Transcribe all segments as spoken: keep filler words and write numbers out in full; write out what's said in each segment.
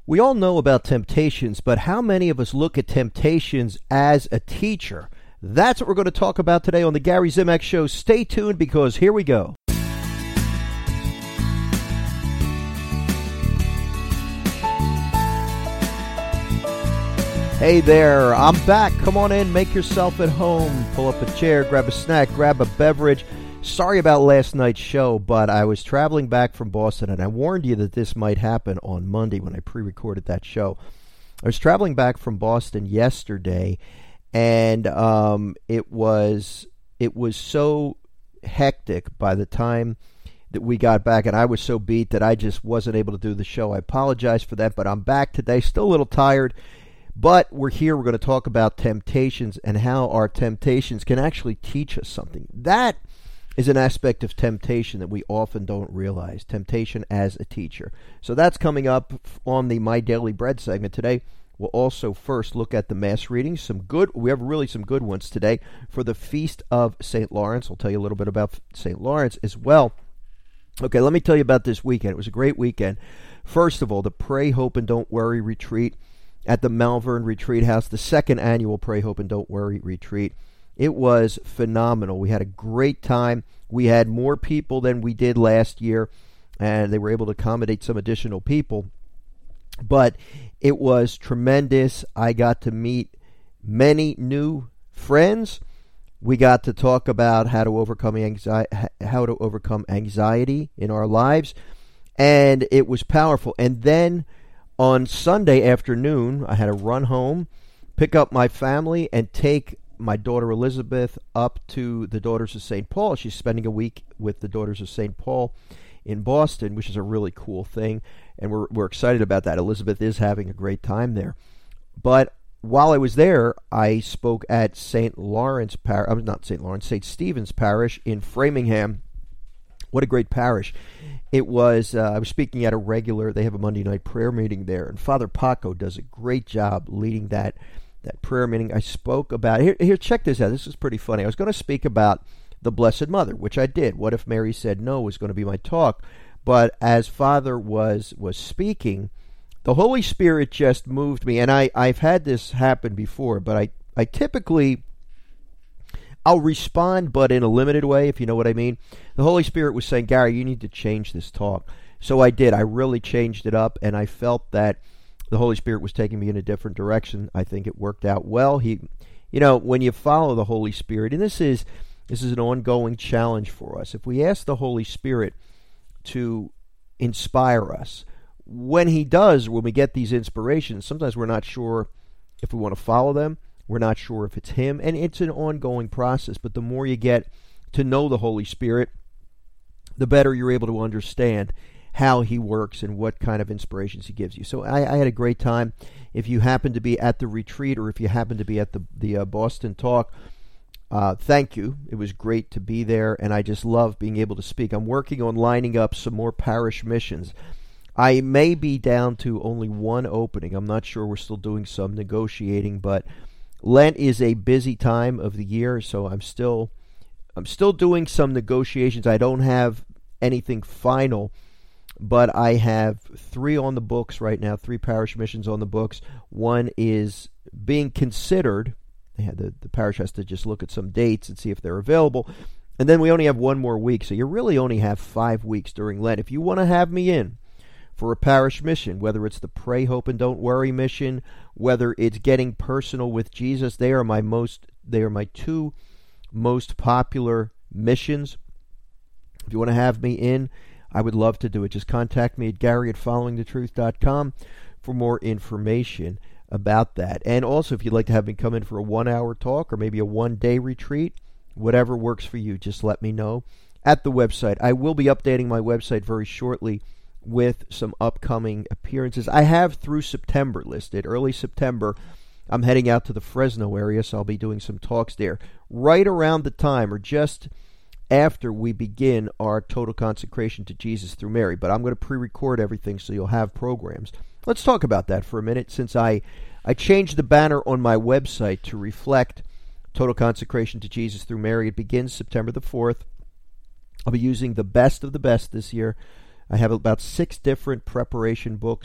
We all know about temptations, but how many of us look at temptations as a teacher? That's what we're going to talk about today on the Gary Zimak Show. Stay tuned because here we go. Hey there, I'm back. Come on in, make yourself at home. Pull up a chair, grab a snack, grab a beverage. Sorry about last night's show, but I was traveling back from Boston, and I warned you that this might happen on Monday when I pre-recorded that show. I was traveling back from Boston yesterday, and um, it was it was so hectic by the time that we got back, and I was so beat that I just wasn't able to do the show. I apologize for that, but I'm back today, still a little tired. But we're here, we're going to talk about temptations and how our temptations can actually teach us something. That is an aspect of temptation that we often don't realize, temptation as a teacher. So that's coming up on the My Daily Bread segment today. We'll also first look at the Mass readings. Some good, we have really some good ones today for the Feast of Saint Lawrence. I'll tell you a little bit about Saint Lawrence as well. Okay, let me tell you about this weekend. It was a great weekend. First of all, the Pray, Hope, and Don't Worry retreat at the Malvern Retreat House, the second annual Pray, Hope, and Don't Worry retreat. It was phenomenal. We had a great time. We had more people than we did last year, and they were able to accommodate some additional people. But it was tremendous. I got to meet many new friends. We got to talk about how to overcome anxiety, how to overcome anxiety in our lives, and it was powerful. And then on Sunday afternoon, I had to run home, pick up my family, and take my daughter Elizabeth up to the Daughters of Saint Paul. She's spending a week with the Daughters of Saint Paul in Boston, which is a really cool thing, and we're we're excited about that. Elizabeth is having a great time there. But while I was there, I spoke at Saint Lawrence Parish, I'm not Saint Lawrence, Saint Stephen's Parish in Framingham. What a great parish. It was, uh, I was speaking at a regular, they have a Monday night prayer meeting there, and Father Paco does a great job leading that that prayer meeting. I spoke about, here, here, check this out, this is pretty funny. I was going to speak about the Blessed Mother, which I did. What if Mary said no was going to be my talk. But as Father was was speaking, the Holy Spirit just moved me, and I, I've had this happen before, but I, I typically, I'll respond, but in a limited way, if you know what I mean. The Holy Spirit was saying, Gary, you need to change this talk. So I did. I really changed it up, and I felt that the Holy Spirit was taking me in a different direction. I think it worked out well. He, you know, when you follow the Holy Spirit, and this is this is an ongoing challenge for us. If we ask the Holy Spirit to inspire us, when He does, when we get these inspirations, sometimes we're not sure if we want to follow them. We're not sure if it's Him, and it's an ongoing process. But the more you get to know the Holy Spirit, the better you're able to understand how He works and what kind of inspirations He gives you. So I, I had a great time. If you happen to be at the retreat, or if you happen to be at the, the uh, Boston talk, uh, thank you. It was great to be there, and I just love being able to speak. I'm working on lining up some more parish missions. I may be down to only one opening. I'm not sure. We're still doing some negotiating, but Lent is a busy time of the year, so I'm still I'm still doing some negotiations. I don't have anything final, but I have three on the books right now, three parish missions on the books. One is being considered. They had the, the parish has to just look at some dates and see if they're available. And then we only have one more week, so you really only have five weeks during Lent. If you want to have me in for a parish mission, whether it's the Pray, Hope, and Don't Worry mission, whether it's getting personal with Jesus, they are my most, they are my two most popular missions. If you want to have me in, I would love to do it. Just contact me at Gary at following the truth dot com for more information about that. And also, if you'd like to have me come in for a one-hour talk or maybe a one-day retreat, whatever works for you, just let me know at the website. I will be updating my website very shortly with some upcoming appearances. I have through September listed. Early September, I'm heading out to the Fresno area, so I'll be doing some talks there right around the time or just after we begin our total consecration to Jesus through Mary. But I'm going to pre-record everything so you'll have programs. Let's talk about that for a minute, since I, I changed the banner on my website to reflect total consecration to Jesus through Mary. It begins September the fourth. I'll be using the best of the best this year. I have about six different preparation books.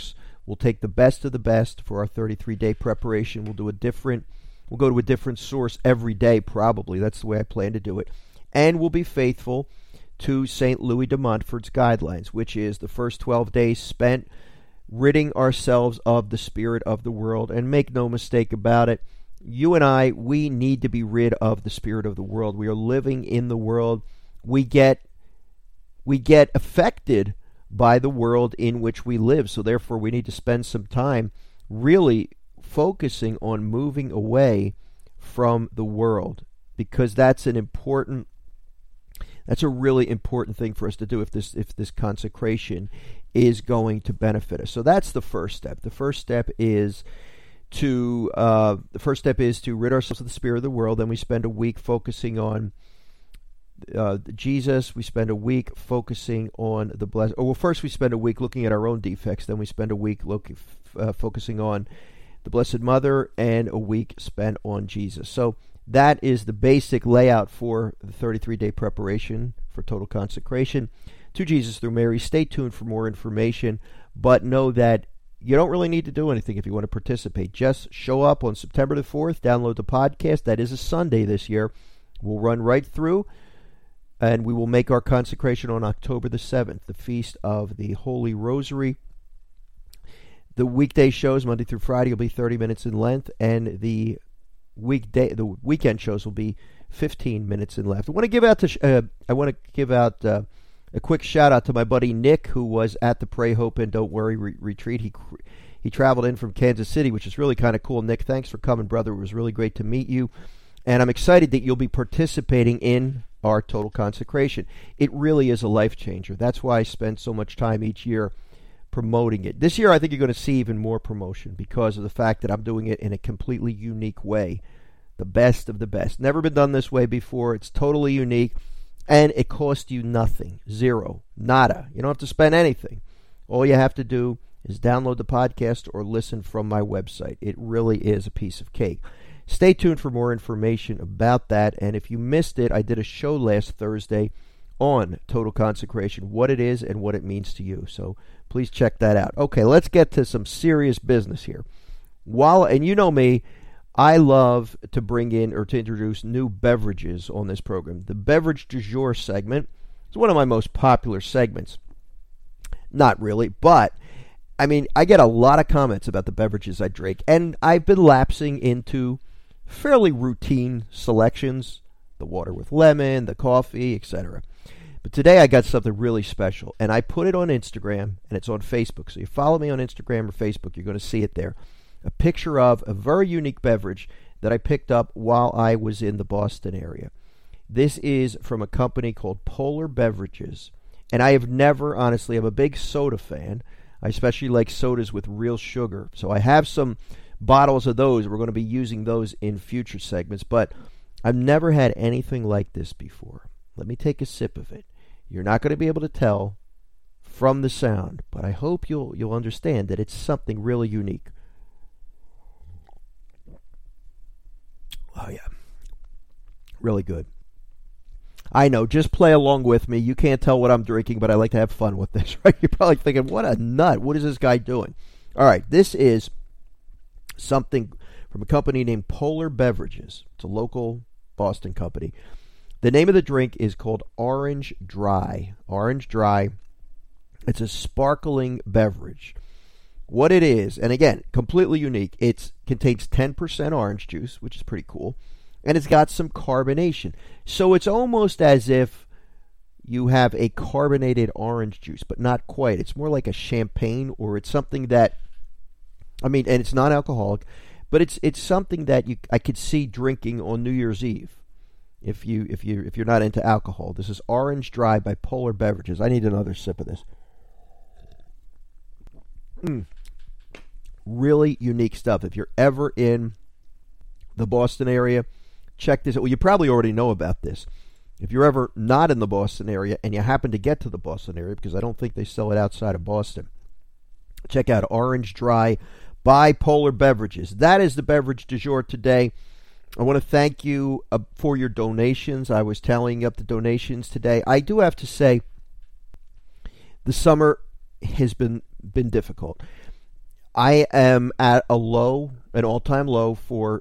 We'll take the best of the best for our thirty-three day preparation. We'll do a different, we'll go to a different source every day, probably. That's the way I plan to do it. And we'll be faithful to Saint Louis de Montfort's guidelines, which is the first twelve days spent ridding ourselves of the spirit of the world. And make no mistake about it, you and I, we need to be rid of the spirit of the world. We are living in the world. We get we get affected by the world in which we live. So therefore, we need to spend some time really focusing on moving away from the world, because that's an important that's a really important thing for us to do if this if this consecration is going to benefit us. So that's the first step. The first step is to uh, the first step is to rid ourselves of the spirit of the world. Then we spend a week focusing on uh, Jesus. We spend a week focusing on the blessed. Oh, well, first we spend a week looking at our own defects. Then we spend a week looking, uh, focusing on the Blessed Mother, and a week spent on Jesus. So that is the basic layout for the thirty-three day preparation for total consecration to Jesus through Mary. Stay tuned for more information, but know that you don't really need to do anything if you want to participate. Just show up on September the fourth, download the podcast. That is a Sunday this year. We'll run right through, and we will make our consecration on October the seventh, the Feast of the Holy Rosary. The weekday shows, Monday through Friday, will be thirty minutes in length, and the weekday, the weekend shows will be fifteen minutes in length. I want to give out to, uh, I want to give out uh, a quick shout out to my buddy Nick, who was at the Pray, Hope, and Don't Worry re- retreat. He he traveled in from Kansas City, which is really kind of cool. Nick, thanks for coming, brother. It was really great to meet you, and I'm excited that you'll be participating in our total consecration. It really is a life changer. That's why I spend so much time each year promoting it. This year, I think you're going to see even more promotion because of the fact that I'm doing it in a completely unique way. The best of the best. Never been done this way before. It's totally unique, and it costs you nothing. Zero. Nada. You don't have to spend anything. All you have to do is download the podcast or listen from my website. It really is a piece of cake. Stay tuned for more information about that, and if you missed it, I did a show last Thursday on total consecration, what it is and what it means to you. So please check that out. Okay, let's get to some serious business here. While, and you know me, I love to bring in or to introduce new beverages on this program. The Beverage du Jour segment is one of my most popular segments. Not really, but I mean, I get a lot of comments about the beverages I drink, and I've been lapsing into fairly routine selections, the water with lemon, the coffee, et cetera. But today I got something really special, and I put it on Instagram, and it's on Facebook. So you follow me on Instagram or Facebook, you're going to see it there. A picture of a very unique beverage that I picked up while I was in the Boston area. This is from a company called Polar Beverages, and I have never, honestly, I'm a big soda fan. I especially like sodas with real sugar. So I have some bottles of those. We're going to be using those in future segments, but I've never had anything like this before. Let me take a sip of it. You're not going to be able to tell from the sound, but I hope you'll you'll understand that it's something really unique. Oh, yeah. Really good. I know, just play along with me. You can't tell what I'm drinking, but I like to have fun with this, right? You're probably thinking, what a nut. What is this guy doing? All right, this is something from a company named Polar Beverages. It's a local Boston company. The name of the drink is called Orange Dry. Orange Dry. It's a sparkling beverage. What it is, and again, completely unique, it contains ten percent orange juice, which is pretty cool, and it's got some carbonation. So it's almost as if you have a carbonated orange juice, but not quite. It's more like a champagne, or it's something that, I mean, and it's non-alcoholic, but it's it's something that you I could see drinking on New Year's Eve. If you if you if you're not into alcohol, this is Orange Dry by Polar Beverages. I need another sip of this. Mm. Really unique stuff. If you're ever in the Boston area, check this out. Well, you probably already know about this. If you're ever not in the Boston area and you happen to get to the Boston area, because I don't think they sell it outside of Boston, check out Orange Dry by Polar Beverages. That is the beverage du jour today. I want to thank you uh, for your donations. I was tallying up the donations today. I do have to say, the summer has been been difficult. I am at a low, an all-time low for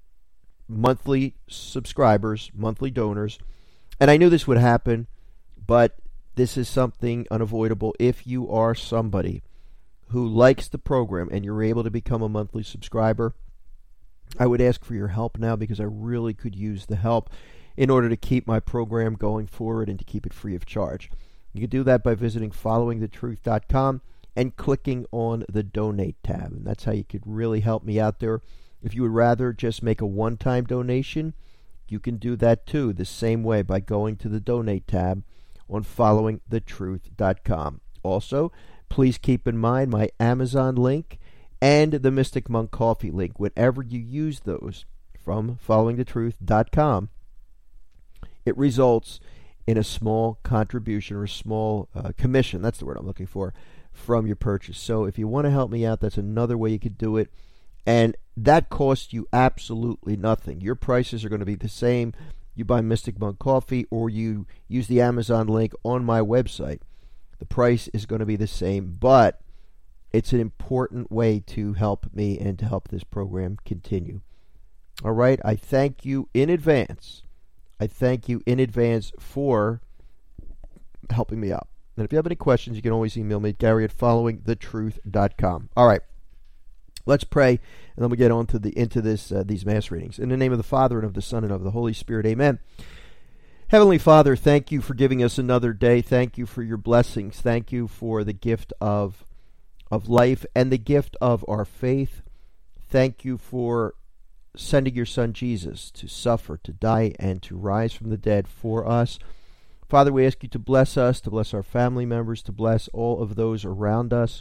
monthly subscribers, monthly donors, and I knew this would happen, but this is something unavoidable. If you are somebody who likes the program and you're able to become a monthly subscriber, I would ask for your help now, because I really could use the help in order to keep my program going forward and to keep it free of charge. You can do that by visiting following the truth dot com and clicking on the donate tab, and that's how you could really help me out there. If you would rather just make a one-time donation, you can do that too, the same way, by going to the donate tab on following the truth dot com. Also, please keep in mind my Amazon link and the Mystic Monk Coffee link. Whenever you use those from following the truth dot com, it results in a small contribution or a small uh, commission, that's the word I'm looking for, from your purchase. So if you want to help me out, that's another way you could do it. And that costs you absolutely nothing. Your prices are going to be the same. You buy Mystic Monk Coffee or you use the Amazon link on my website. The price is going to be the same, but it's an important way to help me and to help this program continue. All right, I thank you in advance. I thank you in advance for helping me out. And if you have any questions, you can always email me at Gary at following the truth dot com. All right, let's pray, and then we get on to the into this uh, these Mass readings. In the name of the Father, and of the Son, and of the Holy Spirit, amen. Heavenly Father, thank you for giving us another day. Thank you for your blessings. Thank you for the gift of, of life and the gift of our faith. Thank you for sending your Son Jesus to suffer, to die, and to rise from the dead for us. Father, we ask you to bless us, to bless our family members, to bless all of those around us.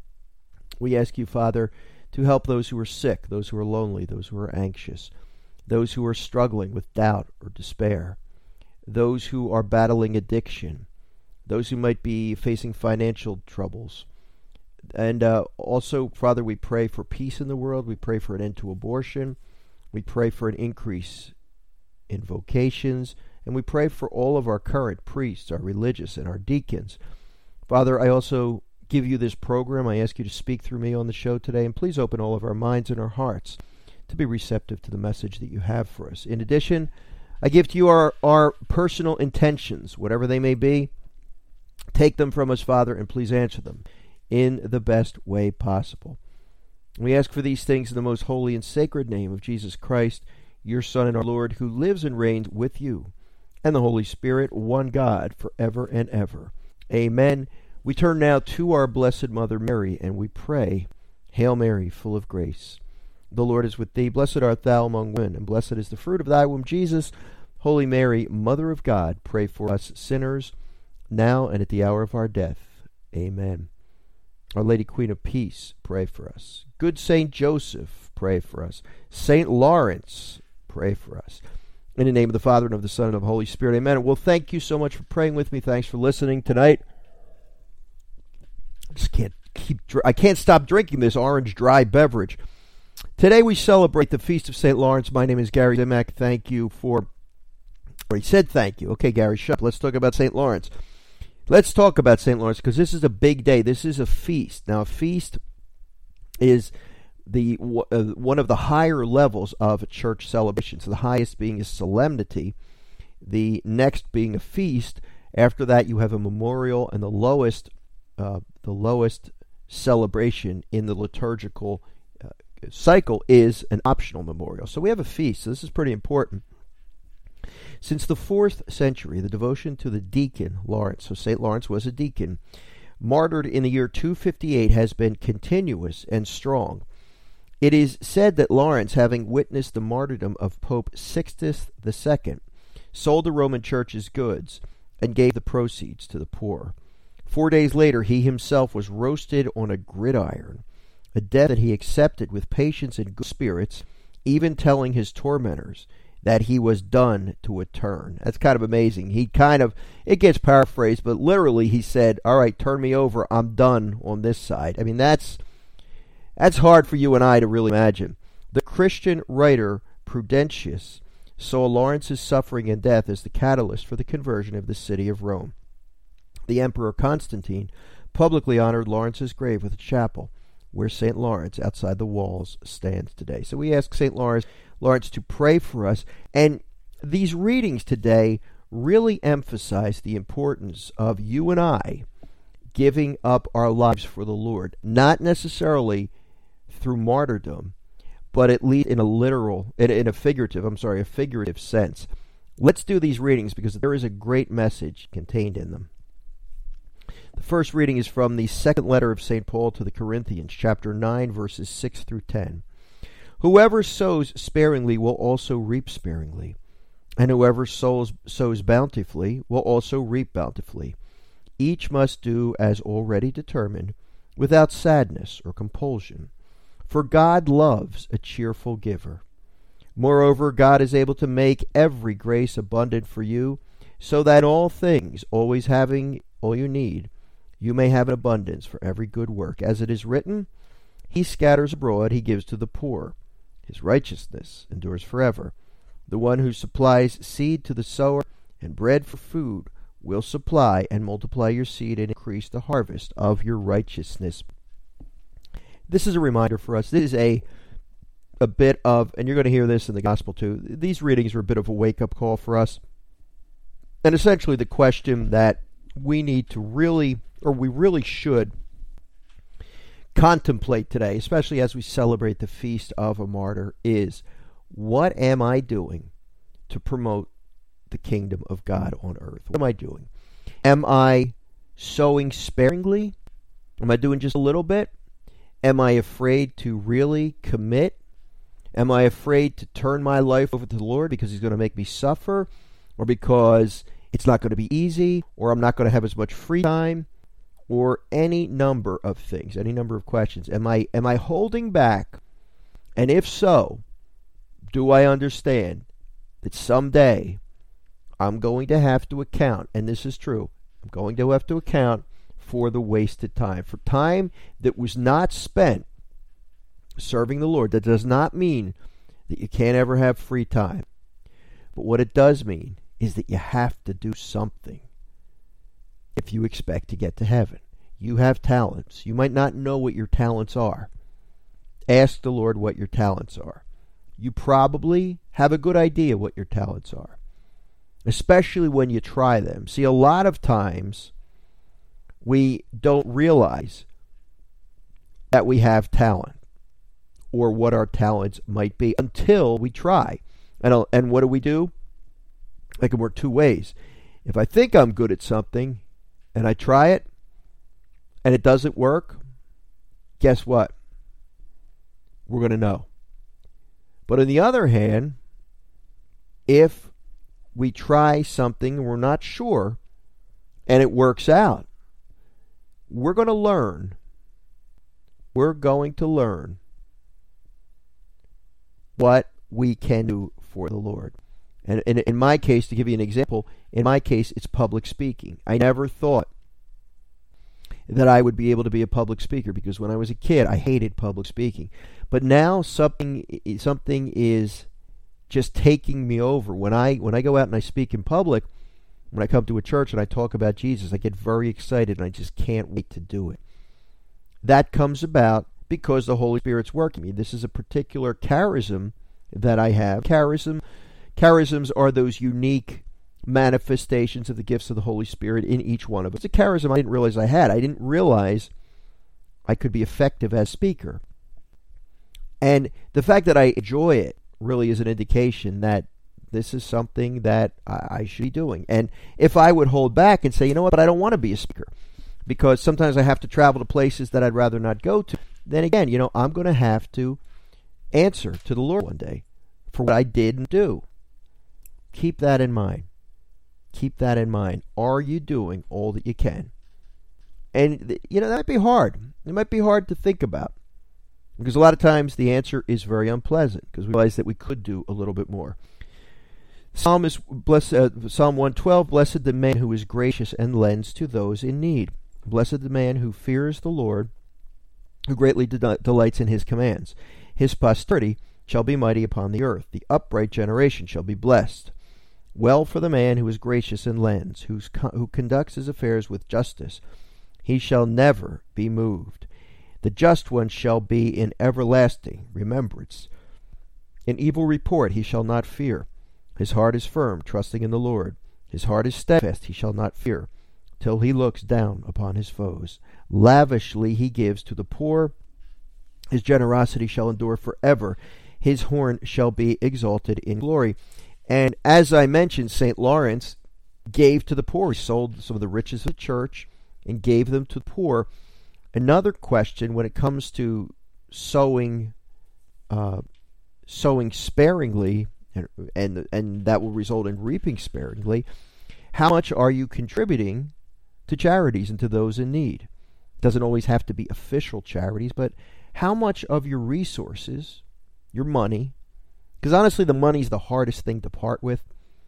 We ask you, Father, to help those who are sick, those who are lonely, those who are anxious, those who are struggling with doubt or despair, those who are battling addiction, those who might be facing financial troubles. And uh, also, Father, we pray for peace in the world. We pray for an end to abortion. We pray for an increase in vocations. And we pray for all of our current priests, our religious, and our deacons. Father, I also give you this program. I ask you to speak through me on the show today. And please open all of our minds and our hearts to be receptive to the message that you have for us. In addition, I give to you our, our personal intentions, whatever they may be. Take them from us, Father, and please answer them in the best way possible. We ask for these things in the most holy and sacred name of Jesus Christ, your Son and our Lord, who lives and reigns with you and the Holy Spirit, one God, forever and ever. Amen. We turn now to our Blessed Mother Mary, and we pray, Hail Mary, full of grace. The Lord is with thee. Blessed art thou among women, and blessed is the fruit of thy womb, Jesus. Holy Mary, Mother of God, pray for us sinners, now and at the hour of our death. Amen. Our Lady Queen of Peace, pray for us. Good Saint Joseph, pray for us. Saint Lawrence, pray for us. In the name of the Father, and of the Son, and of the Holy Spirit, amen. Well, thank you so much for praying with me. Thanks for listening tonight. I just can't keep, I can't stop drinking this orange dry beverage. Today we celebrate the Feast of Saint Lawrence. My name is Gary Zimak. Thank you for, or he said thank you. Okay, Gary, shut up. Let's talk about Saint Lawrence. Let's talk about Saint Lawrence, because this is a big day. This is a feast. Now, a feast is the uh, one of the higher levels of church celebrations. The highest being a solemnity, the next being a feast. After that, you have a memorial, and the lowest, uh, the lowest celebration in the liturgical uh, cycle is an optional memorial. So we have a feast. So this is pretty important. Since the fourth century, the devotion to the deacon Lawrence, so Saint Lawrence was a deacon, martyred in the year two fifty-eight, has been continuous and strong. It is said that Lawrence, having witnessed the martyrdom of Pope Sixtus the Second, sold the Roman Church's goods and gave the proceeds to the poor. Four days later, he himself was roasted on a gridiron, a death that he accepted with patience and good spirits, even telling his tormentors that he was done to a turn. That's kind of amazing. He kind of, it gets paraphrased, but literally he said, all right, turn me over. I'm done on this side. I mean, that's that's hard for you and I to really imagine. The Christian writer Prudentius saw Lawrence's suffering and death as the catalyst for the conversion of the city of Rome. The Emperor Constantine publicly honored Lawrence's grave with a chapel. where Saint Lawrence, outside the walls, stands today. So we ask Saint Lawrence, Lawrence to pray for us. And these readings today really emphasize the importance of you and I giving up our lives for the Lord, not necessarily through martyrdom, but at least in a literal, in, in a figurative, I'm sorry, a figurative sense. Let's do these readings because there is a great message contained in them. The first reading is from the second letter of Saint Paul to the Corinthians, chapter nine, verses six through ten. Whoever sows sparingly will also reap sparingly, and whoever sows, sows bountifully will also reap bountifully. Each must do as already determined, without sadness or compulsion. For God loves a cheerful giver. Moreover, God is able to make every grace abundant for you, so that all things, always having all you need, you may have an abundance for every good work. As it is written, He scatters abroad, He gives to the poor. His righteousness endures forever. The one who supplies seed to the sower and bread for food will supply and multiply your seed and increase the harvest of your righteousness. This is a reminder for us. This is a a bit of, and you're going to hear this in the gospel too, these readings are a bit of a wake-up call for us. And essentially the question that we need to really, or we really should contemplate today, especially as we celebrate the feast of a martyr, is what am I doing to promote the kingdom of God on earth? What am I doing? Am I sowing sparingly? Am I doing just a little bit? Am I afraid to really commit? Am I afraid to turn my life over to the Lord because He's going to make me suffer, or because it's not going to be easy, or I'm not going to have as much free time, or any number of things, any number of questions? Am I am I holding back? And if so, do I understand that someday I'm going to have to account, and this is true, I'm going to have to account for the wasted time, for time that was not spent serving the Lord. That does not mean that you can't ever have free time. But what it does mean is that you have to do something if you expect to get to heaven. You have talents. You might not know what your talents are. Ask the Lord what your talents are. You probably have a good idea what your talents are, especially when you try them. See, a lot of times we don't realize that we have talent or what our talents might be until we try. And, and what do we do? It can work two ways. If I think I'm good at something and I try it and it doesn't work, guess what? We're going to know. But on the other hand, if we try something and we're not sure and it works out, we're going to learn. We're going to learn what we can do for the Lord. And, and in my case, to give you an example, in my case, it's public speaking. I never thought that I would be able to be a public speaker because when I was a kid, I hated public speaking. But now something something is just taking me over. When I when I go out and I speak in public, when I come to a church and I talk about Jesus, I get very excited and I just can't wait to do it. That comes about because the Holy Spirit's working me. This is a particular charism that I have. Charism, charisms are those unique manifestations of the gifts of the Holy Spirit in each one of us. It's a charism I didn't realize I had. I didn't realize I could be effective as speaker. And the fact that I enjoy it really is an indication that this is something that I should be doing. And if I would hold back and say, you know what, but I don't want to be a speaker because sometimes I have to travel to places that I'd rather not go to, then again, you know, I'm going to have to answer to the Lord one day for what I didn't do. Keep that in mind. Keep that in mind. Are you doing all that you can? And, you know, that might be hard. It might be hard to think about. Because a lot of times the answer is very unpleasant because we realize that we could do a little bit more. Psalm, is, bless, uh, Psalm one twelve, blessed the man who is gracious and lends to those in need. Blessed the man who fears the Lord, who greatly de- delights in his commands. His posterity shall be mighty upon the earth. The upright generation shall be blessed. Well for the man who is gracious and lends, who's co- who conducts his affairs with justice. He shall never be moved. The just one shall be in everlasting remembrance. An evil report he shall not fear. His heart is firm, trusting in the Lord. His heart is steadfast, he shall not fear, till he looks down upon his foes. Lavishly he gives to the poor. His generosity shall endure forever. His horn shall be exalted in glory. And as I mentioned, Saint Lawrence gave to the poor. He sold some of the riches of the church and gave them to the poor. Another question when it comes to sowing, uh, sowing sparingly, and, and and that will result in reaping sparingly. How much are you contributing to charities and to those in need? It doesn't always have to be official charities, but how much of your resources, your money, because honestly the money is the hardest thing to part with.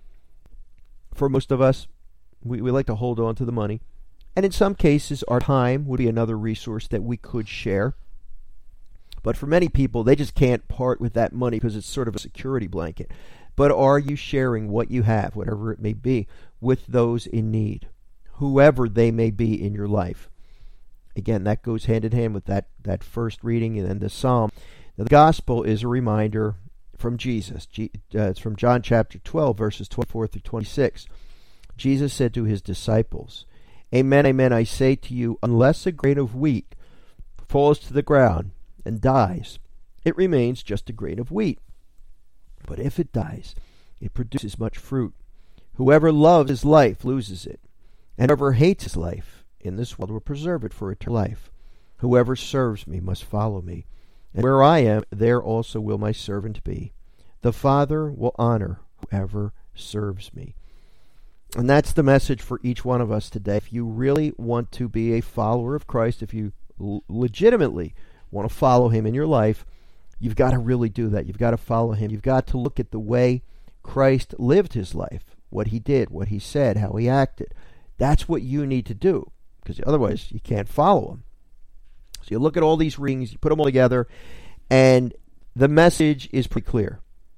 For most of us, we, we like to hold on to the money. And in some cases, our time would be another resource that we could share. But for many people, they just can't part with that money because it's sort of a security blanket. But are you sharing what you have, whatever it may be, with those in need, whoever they may be in your life? Again, that goes hand in hand with that, that first reading and then the psalm. Now, the gospel is a reminder from Jesus. G, uh, it's from John chapter twelve, verses twenty-four through twenty-six. Jesus said to his disciples, Amen, amen, I say to you, unless a grain of wheat falls to the ground and dies, it remains just a grain of wheat. But if it dies, it produces much fruit. Whoever loves his life loses it, and whoever hates his life in this world will preserve it for eternal life. Whoever serves me must follow me, and where I am, there also will my servant be. The Father will honor whoever serves me. And that's the message for each one of us today. If you really want to be a follower of Christ, if you l- legitimately want to follow him in your life, you've got to really do that. You've got to follow him. You've got to look at the way Christ lived his life, what he did, what he said, how he acted. That's what you need to do, because otherwise you can't follow him. So you look at all these rings, you put them all together, and the message is pretty clear.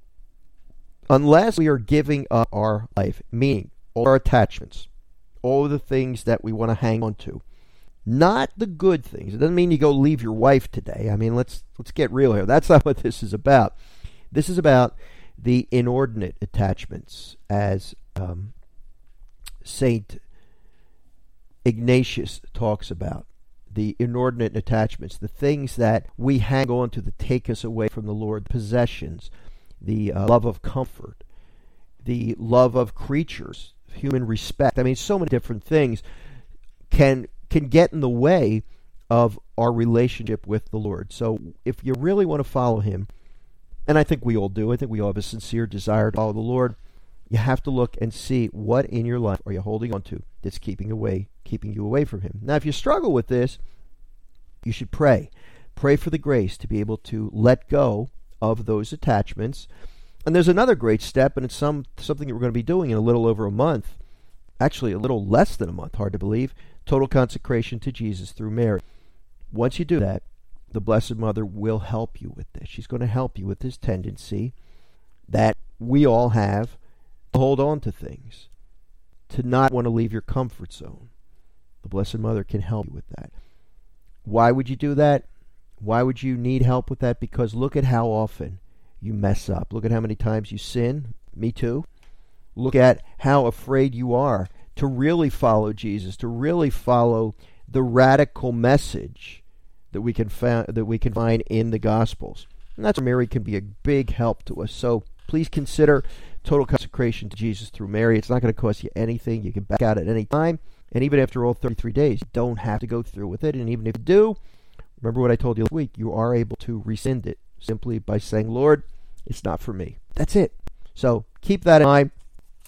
Unless we are giving up our life, meaning all our attachments, all of the things that we want to hang on to, not the good things. It doesn't mean you go leave your wife today. I mean, let's let's get real here. That's not what this is about. This is about the inordinate attachments, as um, Saint Ignatius talks about. The inordinate attachments, the things that we hang on to that take us away from the Lord, possessions, the uh, love of comfort, the love of creatures, human respect. I mean, so many different things can can get in the way of our relationship with the Lord. So if you really want to follow him, and I think we all do, I think we all have a sincere desire to follow the Lord, you have to look and see what in your life are you holding on to that's keeping away, keeping you away from him. Now, if you struggle with this, you should pray. Pray for the grace to be able to let go of those attachments. And there's another great step, and it's some something that we're going to be doing in a little over a month. Actually, a little less than a month, hard to believe. Total consecration to Jesus through Mary. Once you do that, the Blessed Mother will help you with this. She's going to help you with this tendency that we all have to hold on to things, to not want to leave your comfort zone. The Blessed Mother can help you with that. Why would you do that? Why would you need help with that? Because look at how often you mess up. Look at how many times you sin. Me too. Look at how afraid you are to really follow Jesus, to really follow the radical message that we can fa- that we can find in the Gospels. And that's where Mary can be a big help to us. So please consider total consecration to Jesus through Mary. It's not going to cost you anything. You can back out at any time. And even after all thirty-three days, you don't have to go through with it. And even if you do, remember what I told you last week, you are able to rescind it simply by saying, Lord, it's not for me. That's it. So keep that in mind.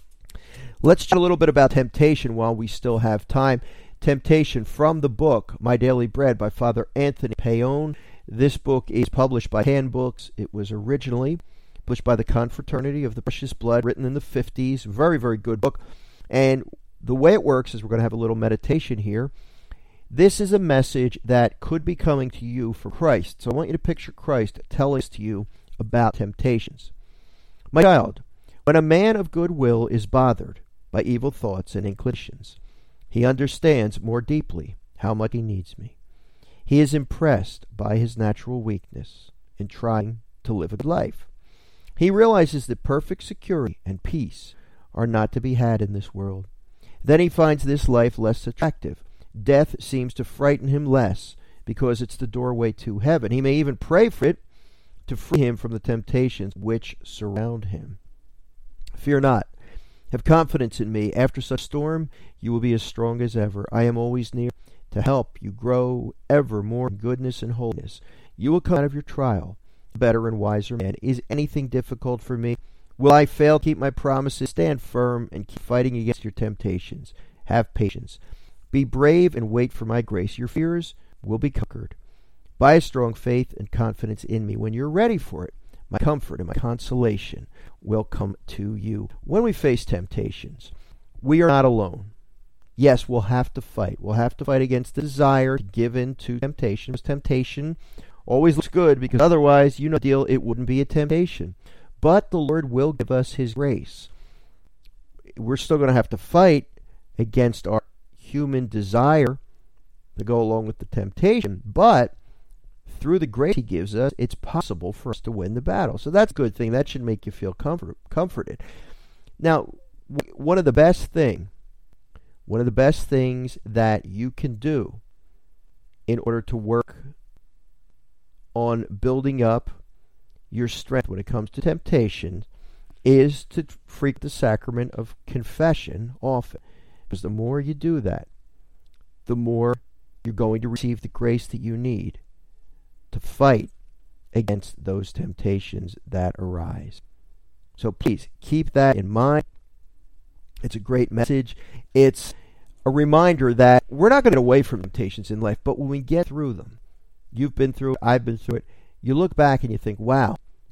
Let's chat a little bit about temptation while we still have time. Temptation from the book, My Daily Bread by Father Anthony Paone. This book is published by Can Books. It was originally published by the Confraternity of the Precious Blood, written in the fifties. Very, very good book. And the way it works is we're going to have a little meditation here. This is a message that could be coming to you from Christ. So I want you to picture Christ telling us to you about temptations. My child, when a man of good will is bothered by evil thoughts and inclinations, he understands more deeply how much he needs me. He is impressed by his natural weakness in trying to live a good life. He realizes that perfect security and peace are not to be had in this world. Then he finds this life less attractive. Death seems to frighten him less because it's the doorway to heaven. He may even pray for it to free him from the temptations which surround him. Fear not. Have confidence in me. After such storm, you will be as strong as ever. I am always near to help you grow ever more in goodness and holiness. You will come out of your trial a better and wiser man. Is anything difficult for me? Will I fail to keep my promises? Stand firm and keep fighting against your temptations. Have patience. Be brave and wait for my grace. Your fears will be conquered by a strong faith and confidence in me. When you're ready for it, my comfort and my consolation will come to you. When we face temptations, we are not alone. Yes, we'll have to fight. We'll have to fight against the desire to give in to temptation. Because temptation always looks good, because otherwise, you know the deal, it wouldn't be a temptation. But the Lord will give us his grace. We're still going to have to fight against our human desire to go along with the temptation, but through the grace he gives us, it's possible for us to win the battle. So that's a good thing. That should make you feel comfort, comforted. Now, one of the best thing, one of the best things that you can do in order to work on building up your strength when it comes to temptation is to frequent the sacrament of confession often. Because the more you do that, the more you're going to receive the grace that you need to fight against those temptations that arise. So please keep that in mind. It's a great message. It's a reminder that we're not going to get away from temptations in life, but when we get through them, you've been through it, I've been through it, you look back and you think, wow,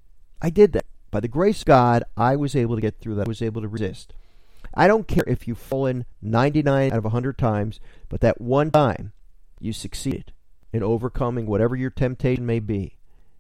I did that. By the grace of God, I was able to get through that. I was able to resist. I don't care if you've fallen ninety-nine out of one hundred times, but that one time you succeeded in overcoming whatever your temptation may be.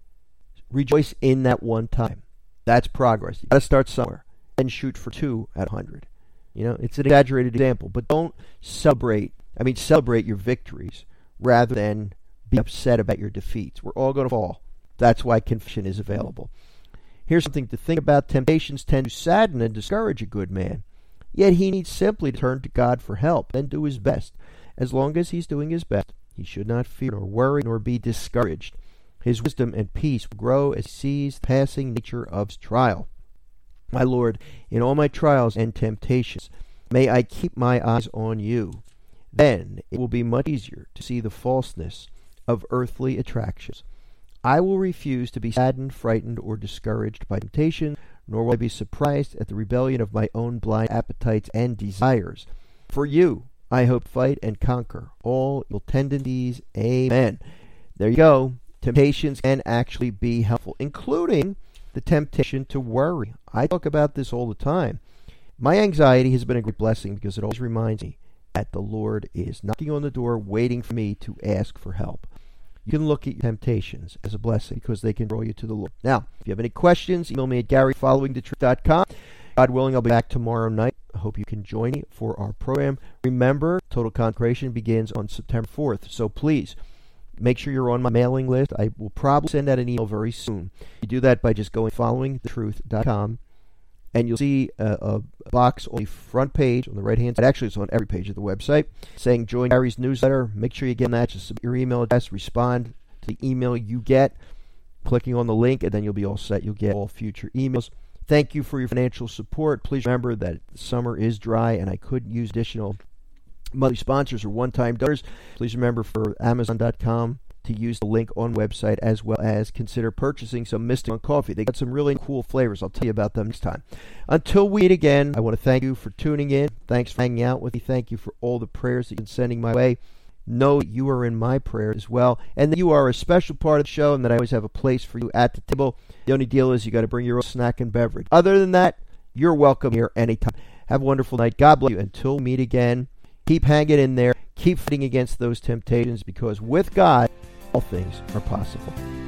Rejoice in that one time. That's progress. You got to start somewhere and shoot for two at one hundred. You know, it's an exaggerated example, but don't celebrate. I mean, celebrate your victories rather than be upset about your defeats. We're all going to fall. That's why confession is available. Here's something to think about. Temptations tend to sadden and discourage a good man. Yet he needs simply to turn to God for help and do his best. As long as he's doing his best, he should not fear nor worry nor be discouraged. His wisdom and peace will grow as he sees the passing nature of trial. My Lord, in all my trials and temptations, may I keep my eyes on you. Then it will be much easier to see the falseness of earthly attractions. I will refuse to be saddened, frightened, or discouraged by temptation, nor will I be surprised at the rebellion of my own blind appetites and desires. For you, I hope to fight and conquer all evil tendencies. Amen. There you go. Temptations can actually be helpful, including the temptation to worry. I talk about this all the time. My anxiety has been a great blessing because it always reminds me that the Lord is knocking on the door, waiting for me to ask for help. You can look at your temptations as a blessing because they can draw you to the Lord. Now, if you have any questions, email me at gary following the truth dot com. God willing, I'll be back tomorrow night. I hope you can join me for our program. Remember, Total Consecration begins on September fourth, so please make sure you're on my mailing list. I will probably send out an email very soon. You do that by just going following the truth dot com, and you'll see a, a box on the front page on the right-hand side. Actually, it's on every page of the website, saying join Gary's newsletter. Make sure you get that. Just submit your email address, respond to the email you get, clicking on the link, and then you'll be all set. You'll get all future emails. Thank you for your financial support. Please remember that summer is dry, and I could use additional monthly sponsors or one-time donors. Please remember for amazon dot com to use the link on website, as well as consider purchasing some Mystic Monk coffee. They got some really cool flavors. I'll tell you about them next time. Until we meet again, I want to thank you for tuning in. Thanks for hanging out with me. Thank you for all the prayers that you've been sending my way. Know that you are in my prayers as well, and that you are a special part of the show, and that I always have a place for you at the table. The only deal is you got to bring your own snack and beverage. Other than that, you're welcome here anytime. Have a wonderful night. God bless you. Until we meet again, keep hanging in there. Keep fighting against those temptations, because with God, all things are possible.